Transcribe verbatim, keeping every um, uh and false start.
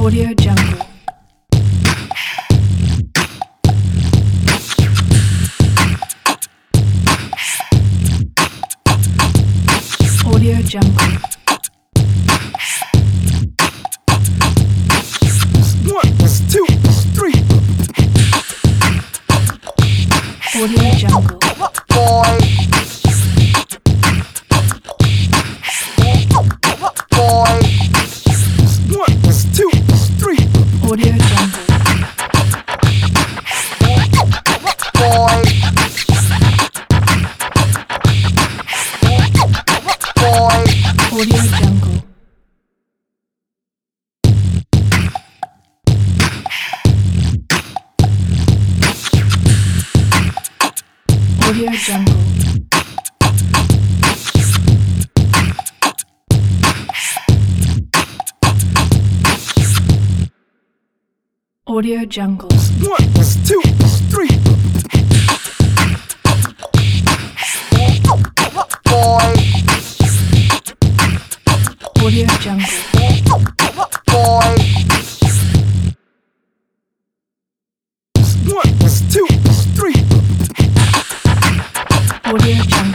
Audio Jungle. Audio Jungle. One, two, three. Audio Jungle. Boy. Boy. One, two, three. Audio Jungle. Boy. Boy. Audio Jungle. Audio Jungle. Audio Jungle. One, two, three. Boy. Audio Jungle. Boy. One, two, three. Audio Jungle.